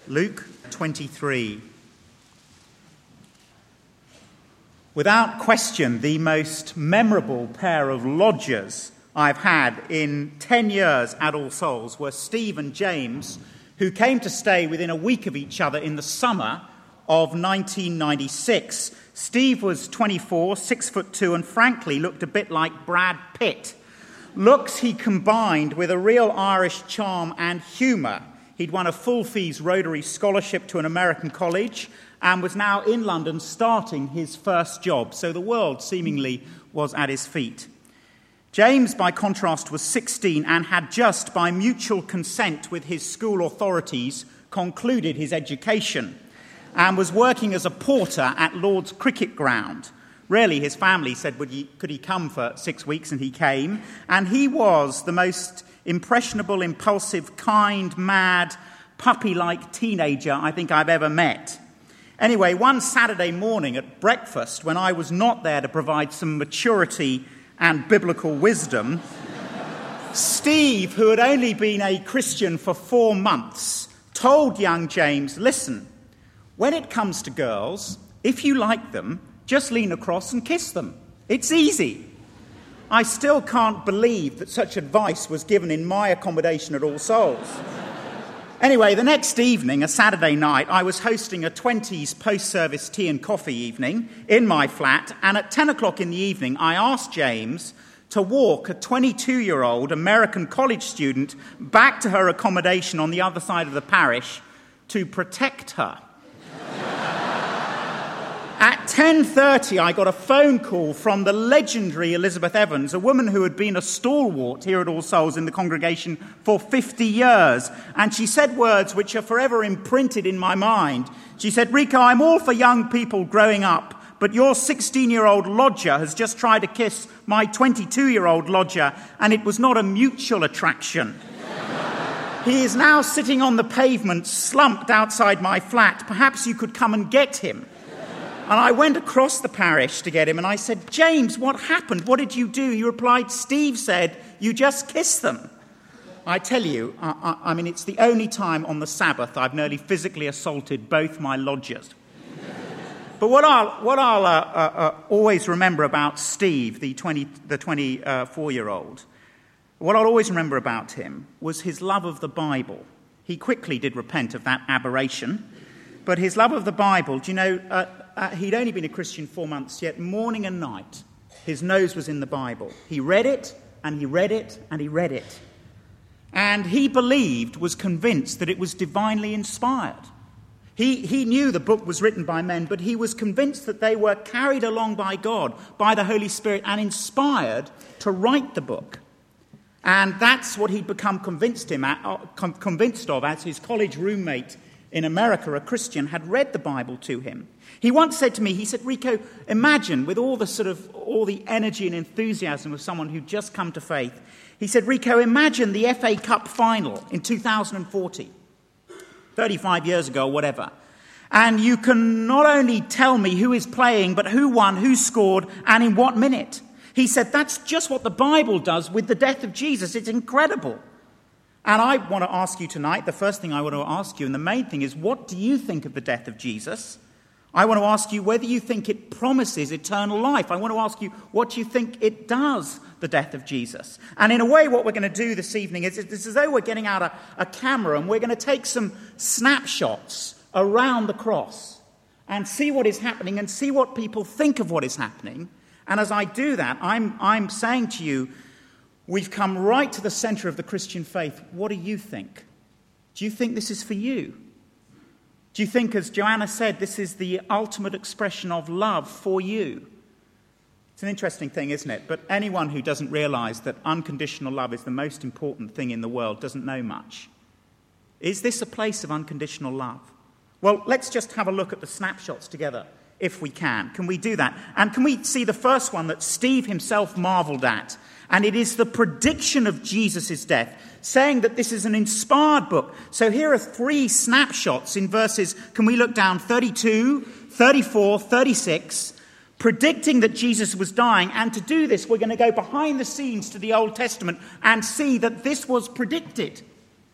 Luke 23. Without question, the most memorable pair of lodgers I've had in 10 years at All Souls were Steve and James, who came to stay within a week of each other in the summer of 1996. Steve was 24, 6'2", and frankly looked a bit like Brad Pitt. Looks he combined with a real Irish charm and humour. He'd won a full-fees Rotary scholarship to an American college and was now in London starting his first job, so the world seemingly was at his feet. James, by contrast, was 16 and had just, by mutual consent with his school authorities, concluded his education and was working as a porter at Lord's Cricket Ground. Really, his family said, could he come for 6 weeks, and he came. And he was the most impressionable, impulsive, kind, mad, puppy-like teenager I think I've ever met. Anyway, one Saturday morning at breakfast, when I was not there to provide some maturity and biblical wisdom, Steve, who had only been a Christian for 4 months, told young James, listen, when it comes to girls, if you like them, just lean across and kiss them. It's easy. I still can't believe that such advice was given in my accommodation at All Souls. Anyway, the next evening, a Saturday night, I was hosting a 20s post-service tea and coffee evening in my flat, and at 10 o'clock in the evening, I asked James to walk a 22-year-old American college student back to her accommodation on the other side of the parish to protect her. At 10:30, I got a phone call from the legendary Elizabeth Evans, a woman who had been a stalwart here at All Souls in the congregation for 50 years. And she said words which are forever imprinted in my mind. She said, Rico, I'm all for young people growing up, but your 16-year-old lodger has just tried to kiss my 22-year-old lodger, and it was not a mutual attraction. He is now sitting on the pavement, slumped outside my flat. Perhaps you could come and get him. And I went across the parish to get him, and I said, James, what happened? What did you do? He replied, Steve said, you just kissed them. I tell you, I mean, it's the only time on the Sabbath I've nearly physically assaulted both my lodgers. But what I'll always remember about Steve, the 24-year-old, what I'll always remember about him was his love of the Bible. He quickly did repent of that aberration, but his love of the Bible, do you know, he'd only been a Christian 4 months, yet morning and night, his nose was in the Bible. He read it, and he read it, and he read it. And he believed, was convinced that it was divinely inspired. He knew the book was written by men, but he was convinced that they were carried along by God, by the Holy Spirit, and inspired to write the book. And that's what he'd become convinced of as his college roommate in America, a Christian, had read the Bible to him. He once said to me, he said, Rico, imagine with all the energy and enthusiasm of someone who'd just come to faith. He said, Rico, imagine the FA Cup final in 2040, 35 years ago or whatever. And you can not only tell me who is playing, but who won, who scored, and in what minute. He said, that's just what the Bible does with the death of Jesus. It's incredible. And I want to ask you tonight, the first thing I want to ask you, and the main thing is, what do you think of the death of Jesus? I want to ask you whether you think it promises eternal life. I want to ask you what you think it does, the death of Jesus. And in a way, what we're going to do this evening is it's as though we're getting out a camera and we're going to take some snapshots around the cross and see what is happening and see what people think of what is happening. And as I do that, I'm saying to you, we've come right to the center of the Christian faith. What do you think? Do you think this is for you? Do you think, as Joanna said, this is the ultimate expression of love for you? It's an interesting thing, isn't it? But anyone who doesn't realize that unconditional love is the most important thing in the world doesn't know much. Is this a place of unconditional love? Well, let's just have a look at the snapshots together, if we can. Can we do that? And can we see the first one that Steve himself marveled at? And it is the prediction of Jesus' death, saying that this is an inspired book. So here are 3 snapshots in verses, can we look down, 32, 34, 36, predicting that Jesus was dying. And to do this, we're going to go behind the scenes to the Old Testament and see that this was predicted.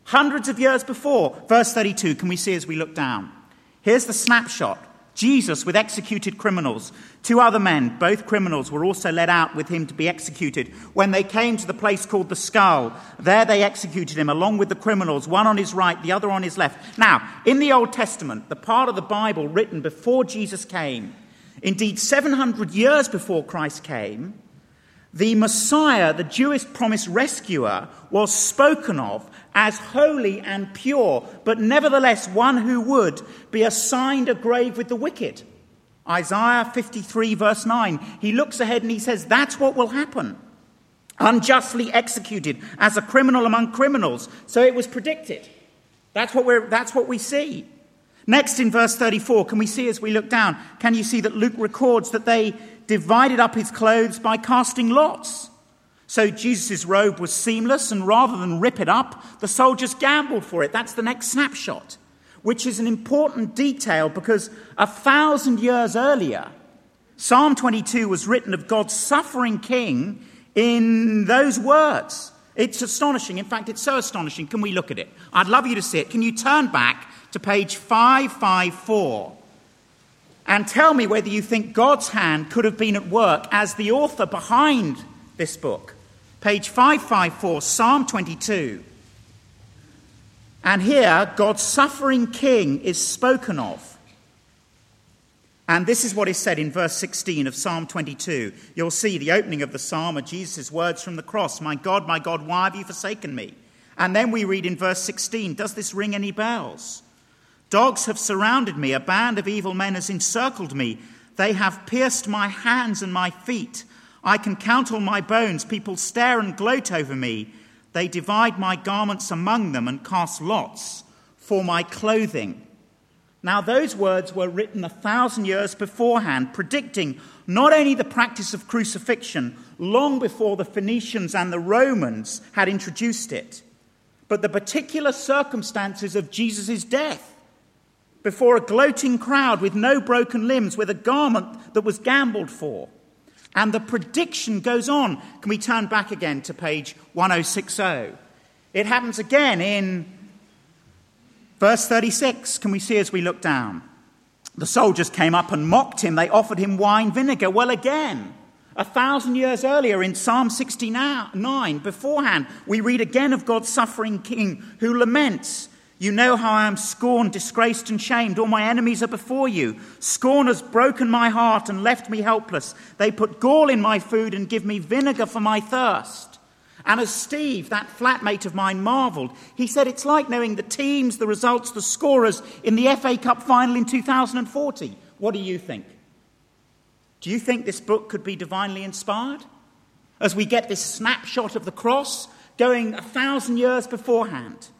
Hundreds of years before. Verse 32, can we see as we look down? Here's the snapshot. Jesus with executed criminals. 2 other men, both criminals, were also led out with him to be executed. When they came to the place called the Skull, there they executed him along with the criminals, one on his right, the other on his left. Now, in the Old Testament, the part of the Bible written before Jesus came, indeed 700 years before Christ came, the Messiah, the Jewish promised rescuer, was spoken of as holy and pure, but nevertheless one who would be assigned a grave with the wicked. Isaiah 53 verse 9. He looks ahead and he says that's what will happen. Unjustly executed as a criminal among criminals. So it was predicted. That's what we see. Next in verse 34, can we see as we look down, can you see that Luke records that they divided up his clothes by casting lots? So Jesus' robe was seamless, and rather than rip it up, the soldiers gambled for it. That's the next snapshot, which is an important detail because 1,000 years earlier, Psalm 22 was written of God's suffering king in those words. It's astonishing. In fact, it's so astonishing. Can we look at it? I'd love you to see it. Can you turn back to page 554 and tell me whether you think God's hand could have been at work as the author behind this book? Page 554, Psalm 22. And here, God's suffering king is spoken of. And this is what is said in verse 16 of Psalm 22. You'll see the opening of the psalm are Jesus' words from the cross. My God, why have you forsaken me? And then we read in verse 16, does this ring any bells? Dogs have surrounded me. A band of evil men has encircled me. They have pierced my hands and my feet. I can count all my bones. People stare and gloat over me. They divide my garments among them and cast lots for my clothing. Now, those words were written 1,000 years beforehand, predicting not only the practice of crucifixion long before the Phoenicians and the Romans had introduced it, but the particular circumstances of Jesus' death before a gloating crowd with no broken limbs, with a garment that was gambled for. And the prediction goes on. Can we turn back again to page 1060? It happens again in verse 36. Can we see as we look down? The soldiers came up and mocked him. They offered him wine vinegar. Well, again, 1,000 years earlier in Psalm 69, beforehand, we read again of God's suffering king who laments, you know how I am scorned, disgraced and shamed. All my enemies are before you. Scorn has broken my heart and left me helpless. They put gall in my food and give me vinegar for my thirst. And as Steve, that flatmate of mine, marvelled, he said it's like knowing the teams, the results, the scorers in the FA Cup final in 2040. What do you think? Do you think this book could be divinely inspired? As we get this snapshot of the cross going 1,000 years beforehand.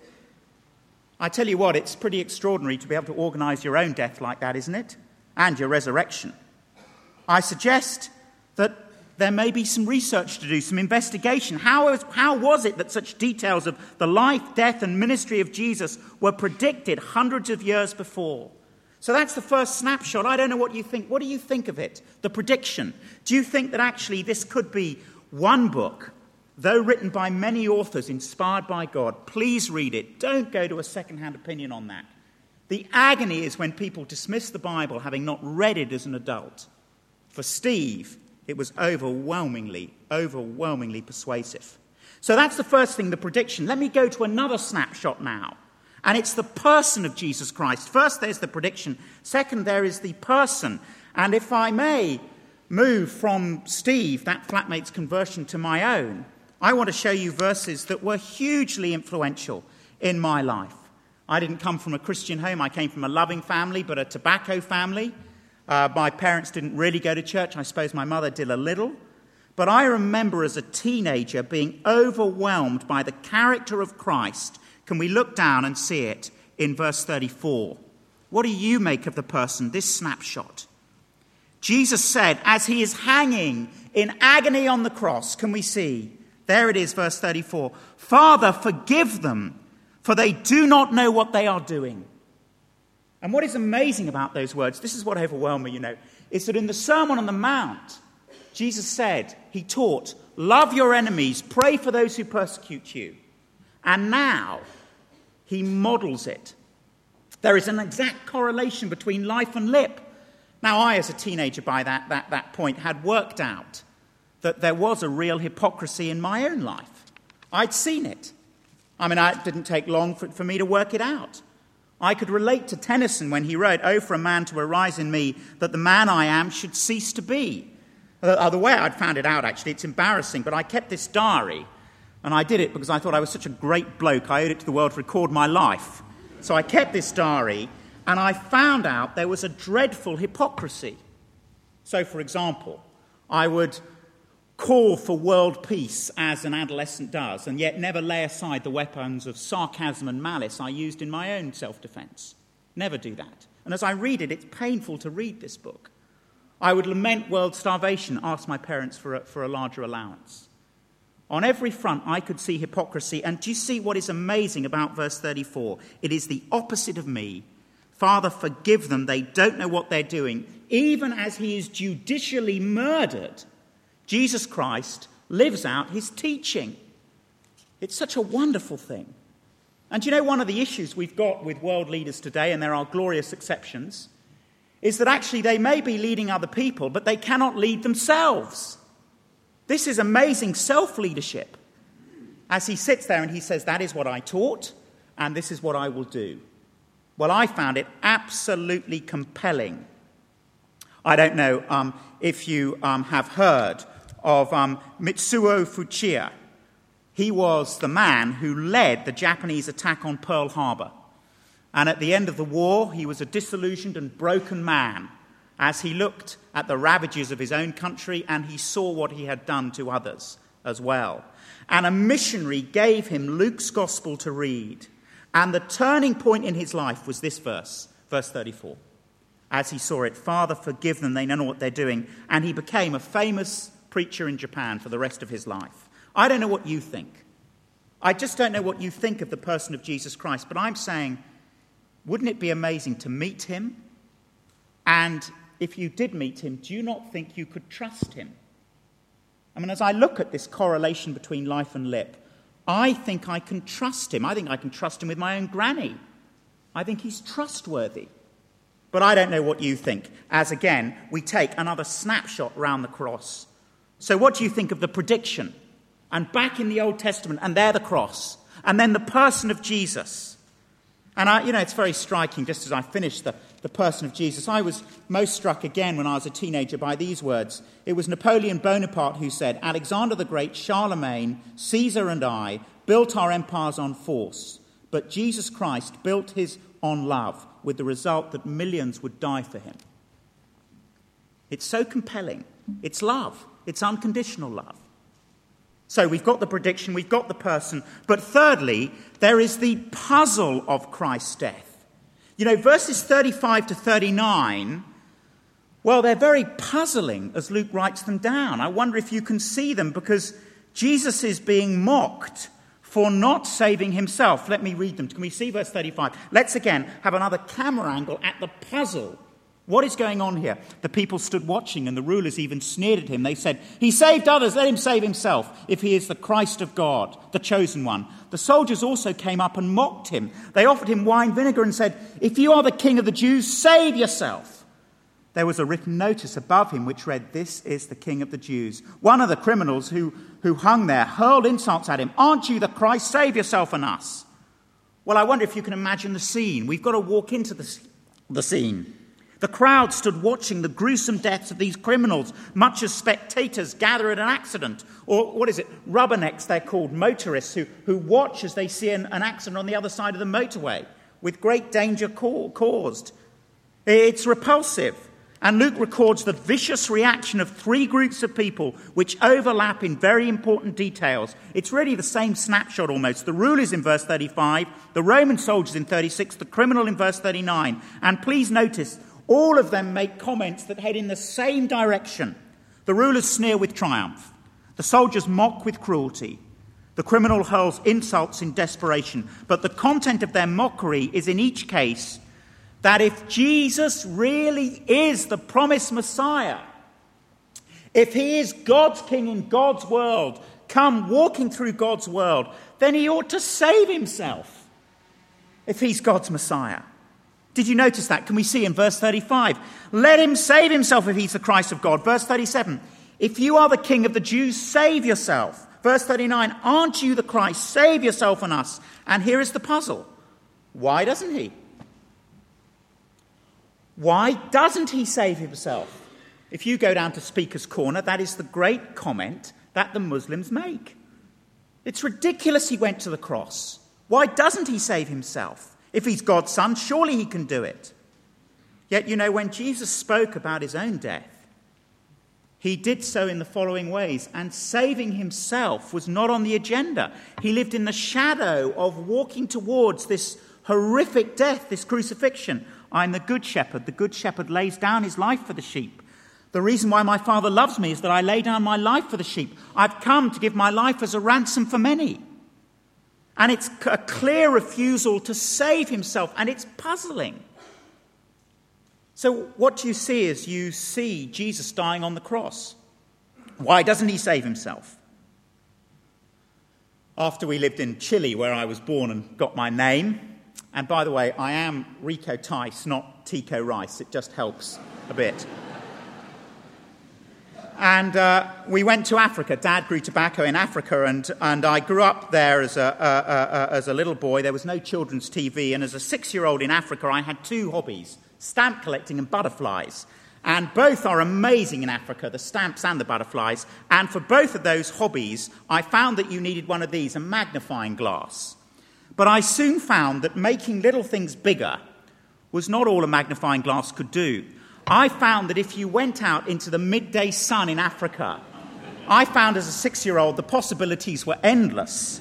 I tell you what, it's pretty extraordinary to be able to organise your own death like that, isn't it? And your resurrection. I suggest that there may be some research to do, some investigation. How was it that such details of the life, death and ministry of Jesus were predicted hundreds of years before? So that's the first snapshot. I don't know what you think. What do you think of it, the prediction? Do you think that actually this could be one book, though written by many authors inspired by God? Please read it. Don't go to a second-hand opinion on that. The agony is when people dismiss the Bible having not read it as an adult. For Steve, it was overwhelmingly persuasive. So that's the first thing, the prediction. Let me go to another snapshot now. And it's the person of Jesus Christ. First, there's the prediction. Second, there is the person. And if I may move from Steve, that flatmate's conversion, to my own, I want to show you verses that were hugely influential in my life. I didn't come from a Christian home. I came from a loving family, but a tobacco family. My parents didn't really go to church. I suppose my mother did a little. But I remember as a teenager being overwhelmed by the character of Christ. Can we look down and see it in verse 34? What do you make of the person, this snapshot? Jesus said, as he is hanging in agony on the cross, can we see? There it is, verse 34. Father, forgive them, for they do not know what they are doing. And what is amazing about those words, this is what overwhelmed me, is that in the Sermon on the Mount, Jesus said, he taught, love your enemies, pray for those who persecute you. And now, he models it. There is an exact correlation between life and lip. Now, I, as a teenager by that point, had worked out that there was a real hypocrisy in my own life. I'd seen it. I mean, it didn't take long for me to work it out. I could relate to Tennyson when he wrote, "Oh, for a man to arise in me, that the man I am should cease to be." The way I'd found it out, actually, it's embarrassing, but I kept this diary, and I did it because I thought I was such a great bloke, I owed it to the world to record my life. So I kept this diary, and I found out there was a dreadful hypocrisy. So, for example, I would call for world peace as an adolescent does, and yet never lay aside the weapons of sarcasm and malice I used in my own self-defense. Never do that. And as I read it, it's painful to read this book. I would lament world starvation, ask my parents for a larger allowance. On every front, I could see hypocrisy. And do you see what is amazing about verse 34? It is the opposite of me. Father, forgive them. They don't know what they're doing. Even as he is judicially murdered, Jesus Christ lives out his teaching. It's such a wonderful thing. And you know, one of the issues we've got with world leaders today, and there are glorious exceptions, is that actually they may be leading other people, but they cannot lead themselves. This is amazing self-leadership. As he sits there and he says, that is what I taught, and this is what I will do. Well, I found it absolutely compelling. I don't know if you have heard of Mitsuo Fuchiya. He was the man who led the Japanese attack on Pearl Harbor. And at the end of the war, he was a disillusioned and broken man as he looked at the ravages of his own country and he saw what he had done to others as well. And a missionary gave him Luke's gospel to read. And the turning point in his life was this verse 34. As he saw it, Father, forgive them, they know what they're doing. And he became a famous preacher in Japan for the rest of his life. I don't know what you think. I just don't know what you think of the person of Jesus Christ. But I'm saying, wouldn't it be amazing to meet him? And if you did meet him, do you not think you could trust him? I mean, as I look at this correlation between life and lip, I think I can trust him. I think I can trust him with my own granny. I think he's trustworthy. But I don't know what you think, as again, we take another snapshot round the cross. So what do you think of the prediction? And back in the Old Testament, and there the cross, and then the person of Jesus. And it's very striking, just as I finished the person of Jesus. I was most struck again when I was a teenager by these words. It was Napoleon Bonaparte who said, Alexander the Great, Charlemagne, Caesar and I built our empires on force, but Jesus Christ built his on love, with the result that millions would die for him. It's so compelling. It's love. It's unconditional love. So we've got the prediction, we've got the person, but thirdly, there is the puzzle of Christ's death. Verses 35 to 39, well, they're very puzzling as Luke writes them down. I wonder if you can see them, because Jesus is being mocked for not saving himself. Let me read them. Can we see verse 35? Let's again have another camera angle at the puzzle. What is going on here? The people stood watching, and the rulers even sneered at him. They said, he saved others, let him save himself, if he is the Christ of God, the chosen one. The soldiers also came up and mocked him. They offered him wine vinegar and said, if you are the king of the Jews, save yourself. There was a written notice above him which read, this is the king of the Jews. One of the criminals who hung there hurled insults at him. Aren't you the Christ? Save yourself and us. Well, I wonder if you can imagine the scene. We've got to walk into the scene. The crowd stood watching the gruesome deaths of these criminals, much as spectators gather at an accident. Or, rubbernecks they're called, motorists who watch as they see an accident on the other side of the motorway, with great danger caused. It's repulsive. And Luke records the vicious reaction of three groups of people which overlap in very important details. It's really the same snapshot almost. The rulers in verse 35, the Roman soldiers in 36, the criminal in verse 39. And please notice, all of them make comments that head in the same direction. The rulers sneer with triumph. The soldiers mock with cruelty. The criminal hurls insults in desperation. But the content of their mockery is in each case that if Jesus really is the promised Messiah, if he is God's king in God's world, come walking through God's world, then he ought to save himself. if he's God's Messiah. Did you notice that? Can we see in verse 35? Let him save himself if he's the Christ of God. Verse 37, if you are the King of the Jews, save yourself. Verse 39, aren't you the Christ? Save yourself and us. And here is the puzzle. Why doesn't he? Why doesn't he save himself? If you go down to Speaker's Corner, that is the great comment that the Muslims make. It's ridiculous he went to the cross. Why doesn't he save himself? If he's God's son, surely he can do it. Yet, when Jesus spoke about his own death, he did so in the following ways, and saving himself was not on the agenda. He lived in the shadow of walking towards this horrific death, this crucifixion. I'm the good shepherd. The good shepherd lays down his life for the sheep. The reason why my Father loves me is that I lay down my life for the sheep. I've come to give my life as a ransom for many. And it's a clear refusal to save himself, and it's puzzling. So what do you see as you see Jesus dying on the cross? Why doesn't he save himself? After we lived in Chile, where I was born and got my name, and by the way, I am Rico Tice, not Tico Rice. It just helps a bit. And we went to Africa. Dad grew tobacco in Africa, and I grew up there as a little boy. There was no children's TV, and as a 6-year-old in Africa, I had 2 hobbies, stamp collecting and butterflies. And both are amazing in Africa, the stamps and the butterflies. And for both of those hobbies, I found that you needed one of these, a magnifying glass. But I soon found that making little things bigger was not all a magnifying glass could do. I found that if you went out into the midday sun in Africa, I found as a 6-year-old the possibilities were endless.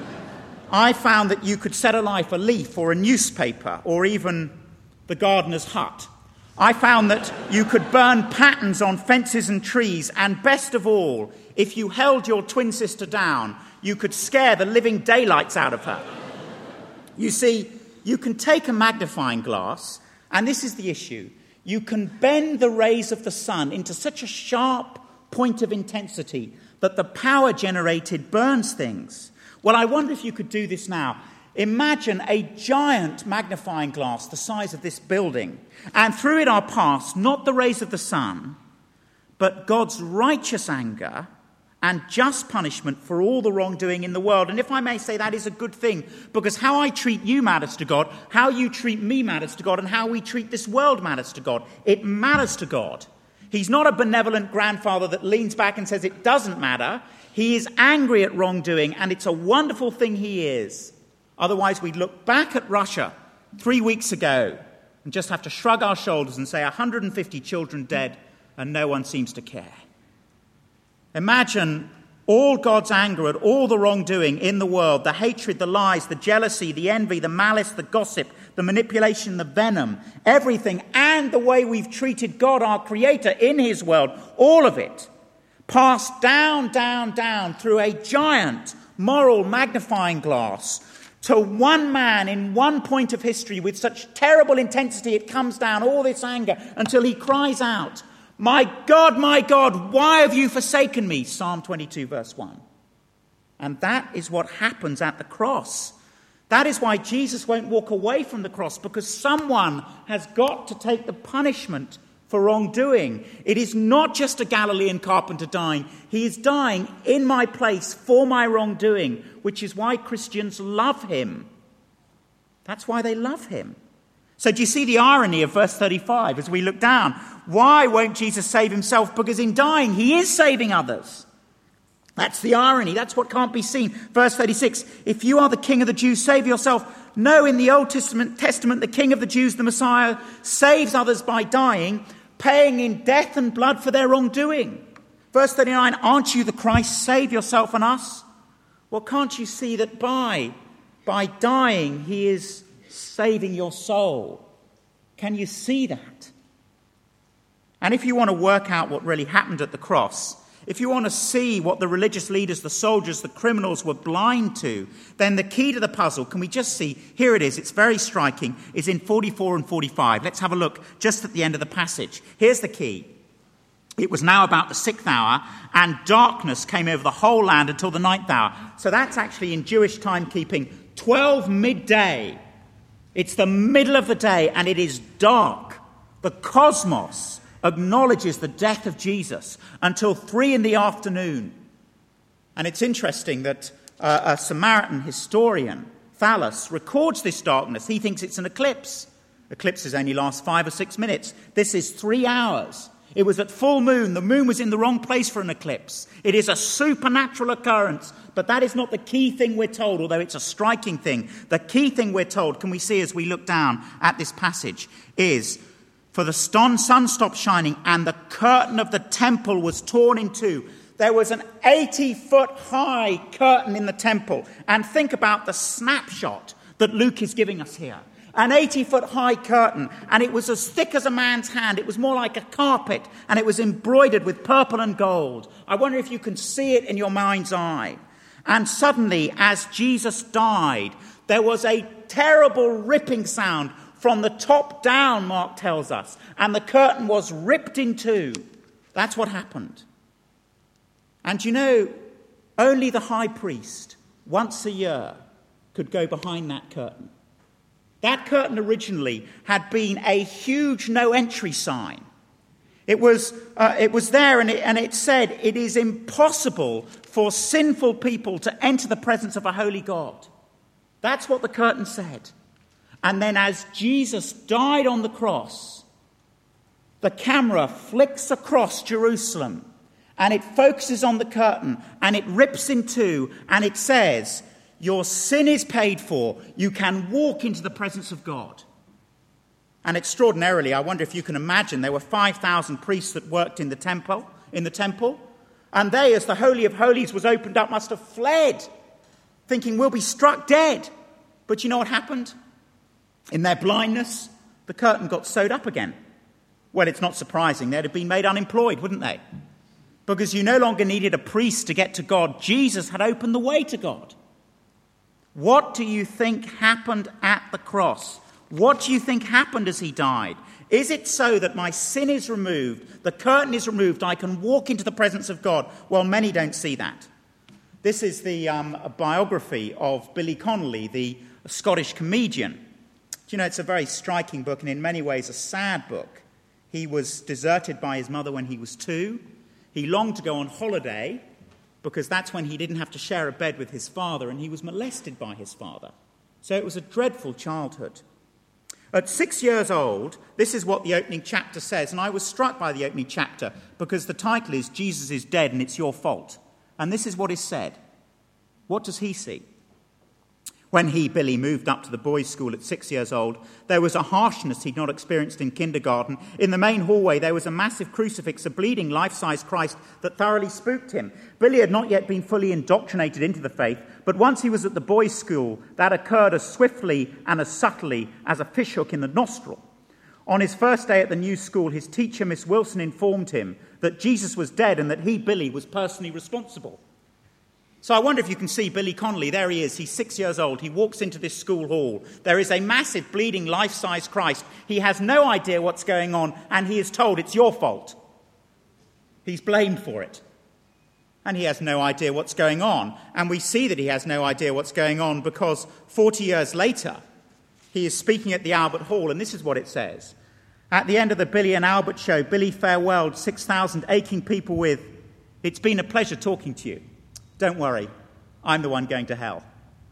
I found that you could set alight a leaf or a newspaper or even the gardener's hut. I found that you could burn patterns on fences and trees, and best of all, if you held your twin sister down, you could scare the living daylights out of her. You see, you can take a magnifying glass, and this is the issue. You can bend the rays of the sun into such a sharp point of intensity that the power generated burns things. Well, I wonder if you could do this now. Imagine a giant magnifying glass the size of this building, and through it are passed not the rays of the sun, but God's righteous anger and just punishment for all the wrongdoing in the world. And if I may say, that is a good thing, because how I treat you matters to God, how you treat me matters to God, and how we treat this world matters to God. It matters to God. He's not a benevolent grandfather that leans back and says it doesn't matter. He is angry at wrongdoing, and it's a wonderful thing he is. Otherwise, we'd look back at Russia 3 weeks ago and just have to shrug our shoulders and say 150 children dead and no one seems to care. Imagine all God's anger at all the wrongdoing in the world, the hatred, the lies, the jealousy, the envy, the malice, the gossip, the manipulation, the venom, everything, and the way we've treated God, our Creator, in his world, all of it, passed down, down, down through a giant moral magnifying glass to one man in one point of history with such terrible intensity it comes down, all this anger, until he cries out, my God, why have you forsaken me? Psalm 22, verse 1. And that is what happens at the cross. That is why Jesus won't walk away from the cross, because someone has got to take the punishment for wrongdoing. It is not just a Galilean carpenter dying. He is dying in my place for my wrongdoing, which is why Christians love him. That's why they love him. So do you see the irony of verse 35 as we look down? Why won't Jesus save himself? Because in dying, he is saving others. That's the irony. That's what can't be seen. Verse 36, if you are the King of the Jews, save yourself. No, in the Old Testament, the King of the Jews, the Messiah, saves others by dying, paying in death and blood for their wrongdoing. Verse 39, aren't you the Christ? Save yourself and us. Well, can't you see that by dying, he is saving your soul? Can you see that? And if you want to work out what really happened at the cross, if you want to see what the religious leaders, the soldiers, the criminals were blind to, then the key to the puzzle, can we just see, here it is, it's very striking, is in 44 and 45. Let's have a look just at the end of the passage. Here's the key. It was now about the 6th hour, and darkness came over the whole land until the 9th hour. So that's actually in Jewish timekeeping 12 midday. It's the middle of the day and it is dark. The cosmos acknowledges the death of Jesus until 3 p.m. And it's interesting that a Samaritan historian, Thallus, records this darkness. He thinks it's an eclipse. Eclipses only last 5 or 6 minutes. This is 3 hours. It was at full moon. The moon was in the wrong place for an eclipse. It is a supernatural occurrence. But that is not the key thing we're told, although it's a striking thing. The key thing we're told, can we see as we look down at this passage, is, for the sun stopped shining and the curtain of the temple was torn in two. There was an 80-foot high curtain in the temple. And think about the snapshot that Luke is giving us here. An 80-foot high curtain, and it was as thick as a man's hand. It was more like a carpet, and it was embroidered with purple and gold. I wonder if you can see it in your mind's eye. And suddenly, as Jesus died, there was a terrible ripping sound from the top down, Mark tells us, and the curtain was ripped in two. That's what happened. And you know, only the high priest, once a year, could go behind that curtain. That curtain originally had been a huge no-entry sign. It was there, and it said, "It is impossible for sinful people to enter the presence of a holy God." That's what the curtain said. And then as Jesus died on the cross, the camera flicks across Jerusalem, and it focuses on the curtain, and it rips in two, and it says, "Your sin is paid for. You can walk into the presence of God." And extraordinarily, I wonder if you can imagine, there were 5,000 priests that worked in the temple, and they, as the Holy of Holies was opened up, must have fled, thinking, "We'll be struck dead." But you know what happened? In their blindness, the curtain got sewed up again. Well, it's not surprising. They'd have been made unemployed, wouldn't they? Because you no longer needed a priest to get to God. Jesus had opened the way to God. What do you think happened at the cross? What do you think happened as he died? Is it so that my sin is removed, the curtain is removed, I can walk into the presence of God? Well, many don't see that. This is the biography of Billy Connolly, the Scottish comedian. Do you know, it's a very striking book and in many ways a sad book. He was deserted by his mother when he was 2. He longed to go on holiday, because that's when he didn't have to share a bed with his father, and he was molested by his father. So it was a dreadful childhood. At 6 years old, this is what the opening chapter says, and I was struck by the opening chapter because the title is "Jesus is Dead and It's Your Fault." And this is what is said. What does he see? When he, Billy, moved up to the boys' school at 6 years old, there was a harshness he'd not experienced in kindergarten. In the main hallway, there was a massive crucifix, a bleeding life-size Christ that thoroughly spooked him. Billy had not yet been fully indoctrinated into the faith, but once he was at the boys' school, that occurred as swiftly and as subtly as a fishhook in the nostril. On his first day at the new school, his teacher, Miss Wilson, informed him that Jesus was dead and that he, Billy, was personally responsible. So I wonder if you can see Billy Connolly. There he is. He's 6 years old. He walks into this school hall. There is a massive, bleeding, life-size Christ. He has no idea what's going on, and he is told it's your fault. He's blamed for it. And he has no idea what's going on. And we see that he has no idea what's going on because 40 years later, he is speaking at the Albert Hall, and this is what it says. At the end of the Billy and Albert show, Billy farewelled 6,000 aching people with, "It's been a pleasure talking to you. Don't worry, I'm the one going to hell."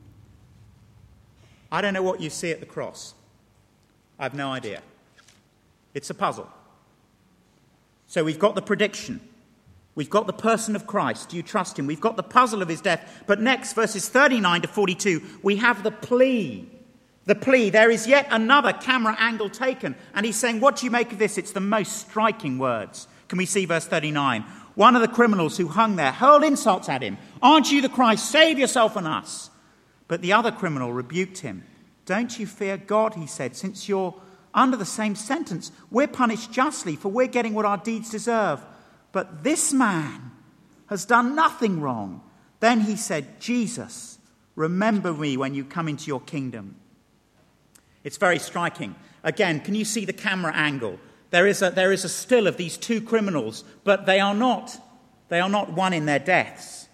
I don't know what you see at the cross. I have no idea. It's a puzzle. So we've got the prediction. We've got the person of Christ. Do you trust him? We've got the puzzle of his death. But next, verses 39 to 42, we have the plea. The plea. There is yet another camera angle taken. And he's saying, what do you make of this? It's the most striking words. Can we see verse 39? One of the criminals who hung there hurled insults at him. "Aren't you the Christ? Save yourself and us." But the other criminal rebuked him. "Don't you fear God," he said, "since you're under the same sentence. We're punished justly, for we're getting what our deeds deserve. But this man has done nothing wrong." Then he said, "Jesus, remember me when you come into your kingdom." It's very striking. Again, can you see the camera angle? There is a still of these two criminals, but they are not one in their deaths.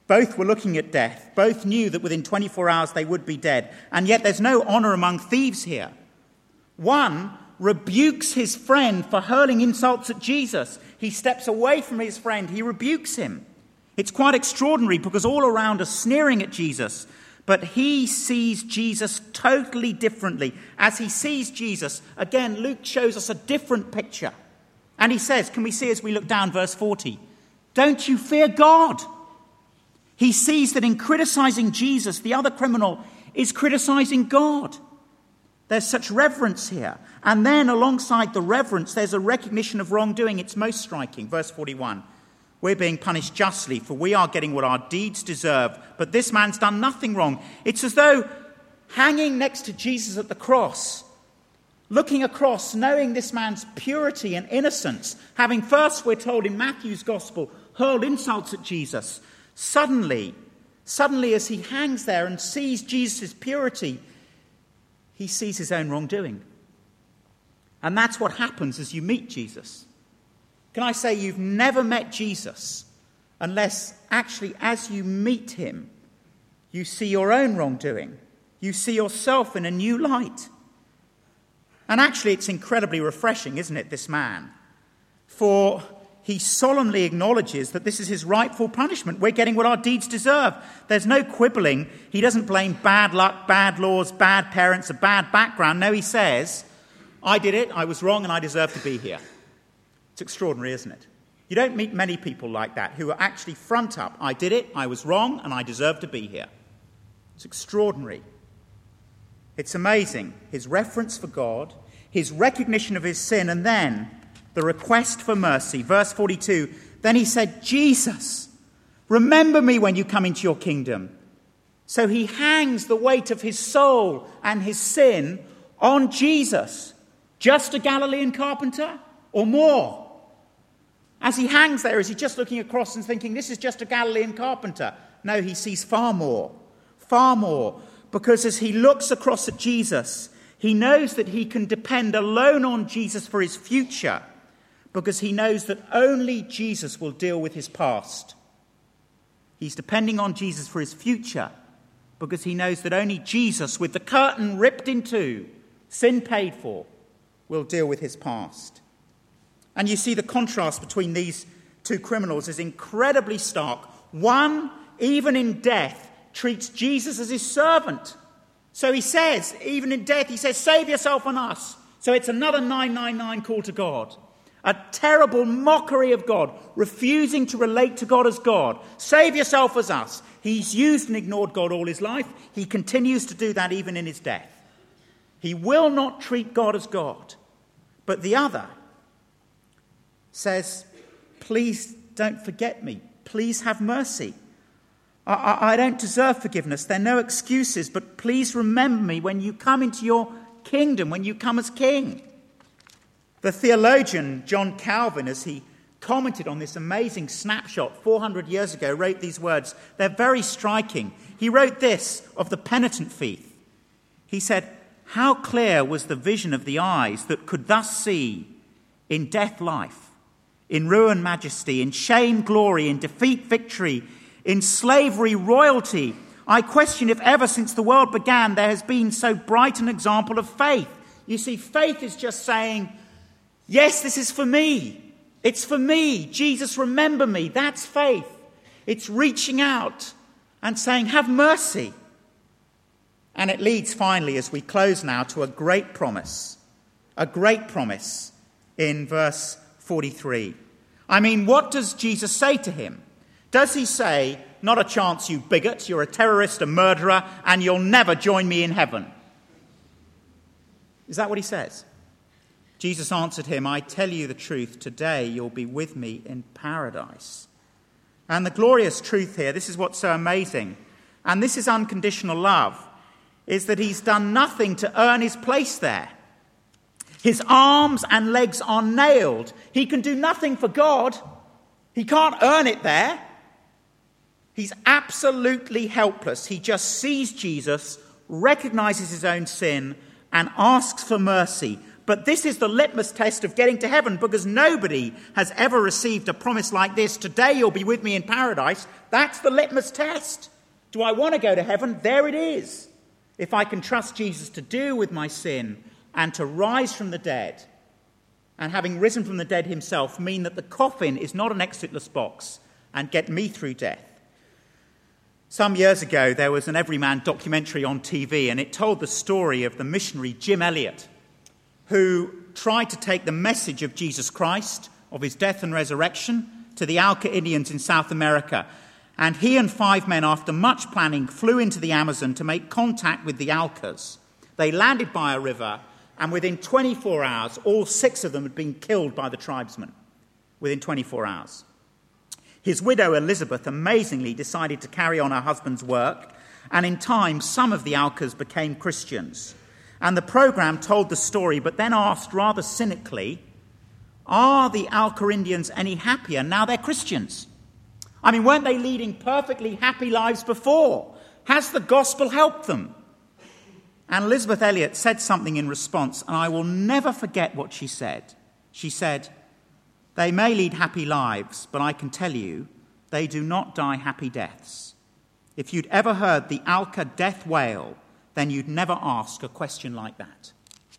Both were looking at death. Both knew that within 24 hours they would be dead. And yet there's no honor among thieves here. One rebukes his friend for hurling insults at Jesus. He steps away from his friend. He rebukes him. It's quite extraordinary because all around are sneering at Jesus. But he sees Jesus totally differently. As he sees Jesus, again, Luke shows us a different picture. And he says, can we see as we look down verse 40, don't you fear God? He sees that in criticizing Jesus, the other criminal is criticizing God. There's such reverence here. And then alongside the reverence, there's a recognition of wrongdoing. It's most striking. Verse 41, we're being punished justly, for we are getting what our deeds deserve. But this man's done nothing wrong. It's as though hanging next to Jesus at the cross, looking across, knowing this man's purity and innocence, having first, we're told in Matthew's gospel, hurled insults at Jesus. Suddenly, as he hangs there and sees Jesus' purity, he sees his own wrongdoing. And that's what happens as you meet Jesus. Can I say you've never met Jesus unless actually as you meet him, you see your own wrongdoing. You see yourself in a new light. And actually it's incredibly refreshing, isn't it, this man? For he solemnly acknowledges that this is his rightful punishment. We're getting what our deeds deserve. There's no quibbling. He doesn't blame bad luck, bad laws, bad parents, a bad background. No, he says, I did it, I was wrong, and I deserve to be here. It's extraordinary, isn't it? You don't meet many people like that who are actually front up. I did it, I was wrong, and I deserve to be here. It's extraordinary. It's amazing. His reverence for God, his recognition of his sin, and then the request for mercy. Verse 42, then he said, Jesus, remember me when you come into your kingdom. So he hangs the weight of his soul and his sin on Jesus. Just a Galilean carpenter or more? As he hangs there, is he just looking across and thinking, this is just a Galilean carpenter? No, he sees far more. Far more. Because as he looks across at Jesus, he knows that he can depend alone on Jesus for his future. Because he knows that only Jesus will deal with his past. He's depending on Jesus for his future because he knows that only Jesus, with the curtain ripped in two, sin paid for, will deal with his past. And you see the contrast between these two criminals is incredibly stark. One, even in death, treats Jesus as his servant. So he says, even in death, he says, save yourself and us. So it's another 999 call to God. A terrible mockery of God, refusing to relate to God as God. Save yourself as us. He's used and ignored God all his life. He continues to do that even in his death. He will not treat God as God. But the other says, please don't forget me. Please have mercy. I don't deserve forgiveness. There are no excuses, but please remember me when you come into your kingdom, when you come as king. The theologian John Calvin, as he commented on this amazing snapshot 400 years ago, wrote these words. They're very striking. He wrote this of the penitent thief. He said, how clear was the vision of the eyes that could thus see in death life, in ruin majesty, in shame glory, in defeat victory, in slavery royalty. I question if ever since the world began there has been so bright an example of faith. You see, faith is just saying, yes, this is for me. It's for me. Jesus, remember me. That's faith. It's reaching out and saying, have mercy. And it leads finally, as we close now, to a great promise in verse 43. I mean, what does Jesus say to him? Does he say, not a chance, you bigot, you're a terrorist, a murderer, and you'll never join me in heaven? Is that what he says? Jesus answered him, I tell you the truth, today you'll be with me in paradise. And the glorious truth here, this is what's so amazing, and this is unconditional love, is that he's done nothing to earn his place there. His arms and legs are nailed. He can do nothing for God. He can't earn it there. He's absolutely helpless. He just sees Jesus, recognizes his own sin, and asks for mercy. But this is the litmus test of getting to heaven, because nobody has ever received a promise like this. Today you'll be with me in paradise. That's the litmus test. Do I want to go to heaven? There it is. If I can trust Jesus to deal with my sin and to rise from the dead, and having risen from the dead himself, mean that the coffin is not an exitless box and get me through death. Some years ago, there was an Everyman documentary on TV, and it told the story of the missionary Jim Elliot, who tried to take the message of Jesus Christ, of his death and resurrection, to the Auca Indians in South America. And he and 5 men, after much planning, flew into the Amazon to make contact with the Aucas. They landed by a river, and within 24 hours, all 6 of them had been killed by the tribesmen, within 24 hours. His widow, Elizabeth, amazingly decided to carry on her husband's work, and in time, some of the Aucas became Christians. And the program told the story, but then asked rather cynically, are the Auca Indians any happier now they're Christians? I mean, weren't they leading perfectly happy lives before? Has the gospel helped them? And Elizabeth Elliot said something in response, and I will never forget what she said. She said, they may lead happy lives, but I can tell you, they do not die happy deaths. If you'd ever heard the Auca death wail, then you'd never ask a question like that.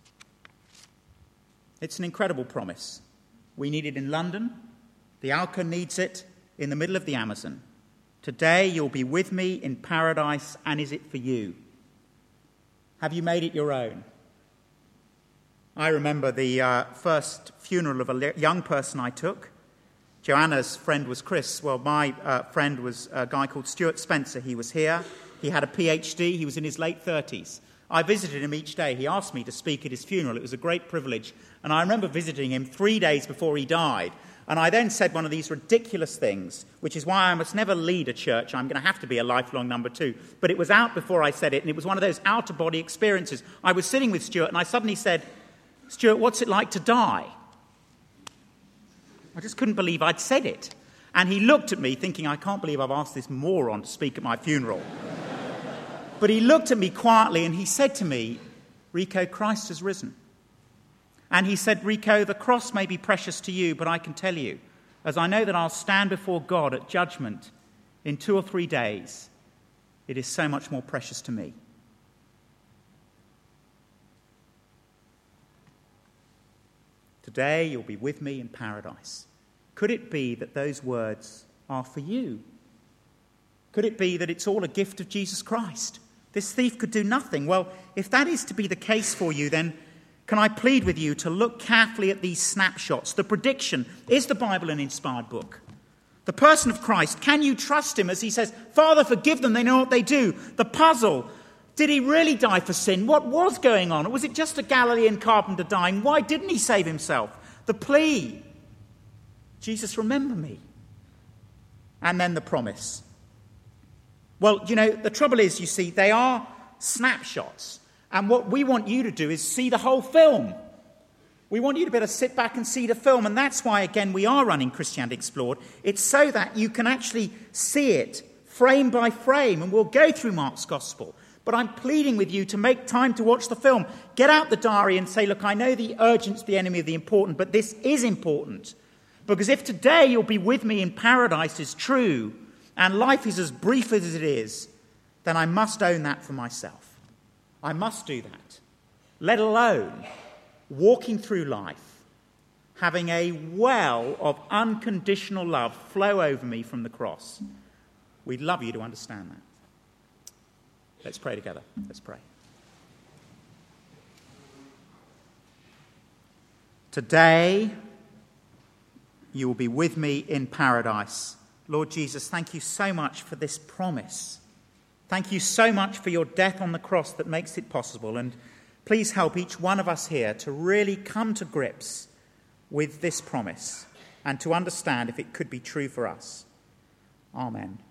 It's an incredible promise. We need it in London. The Auca needs it in the middle of the Amazon. Today you'll be with me in paradise, and is it for you? Have you made it your own? I remember the first funeral of a young person I took. Joanna's friend was Chris. Well, my friend was a guy called Stuart Spencer. He was here. He had a PhD. He was in his late 30s. I visited him each day. He asked me to speak at his funeral. It was a great privilege. And I remember visiting him 3 days before he died. And I then said one of these ridiculous things, which is why I must never lead a church. I'm going to have to be a lifelong number 2. But it was out before I said it, and it was one of those out-of-body experiences. I was sitting with Stuart, and I suddenly said, Stuart, what's it like to die? I just couldn't believe I'd said it. And he looked at me thinking, I can't believe I've asked this moron to speak at my funeral. But he looked at me quietly, and he said to me, Rico, Christ has risen. And he said, Rico, the cross may be precious to you, but I can tell you, as I know that I'll stand before God at judgment in 2 or 3 days, it is so much more precious to me. Today you'll be with me in paradise. Could it be that those words are for you? Could it be that it's all a gift of Jesus Christ? This thief could do nothing. Well, if that is to be the case for you, then can I plead with you to look carefully at these snapshots? The prediction, is the Bible an inspired book? The person of Christ, can you trust him as he says, Father, forgive them, they know what they do? The puzzle, did he really die for sin? What was going on? Or was it just a Galilean carpenter dying? Why didn't he save himself? The plea, Jesus, remember me. And then the promise. Well, you know, the trouble is, you see, they are snapshots. And what we want you to do is see the whole film. We want you to be able to sit back and see the film. And that's why, again, we are running Christianity Explored. It's so that you can actually see it frame by frame. And we'll go through Mark's Gospel. But I'm pleading with you to make time to watch the film. Get out the diary and say, look, I know the urgent's the enemy of the important, but this is important. Because if today you'll be with me in paradise is true, and life is as brief as it is, then I must own that for myself. I must do that, let alone walking through life, having a well of unconditional love flow over me from the cross. We'd love you to understand that. Let's pray together. Let's pray. Today, you will be with me in paradise. Lord Jesus, thank you so much for this promise. Thank you so much for your death on the cross that makes it possible. And please help each one of us here to really come to grips with this promise and to understand if it could be true for us. Amen.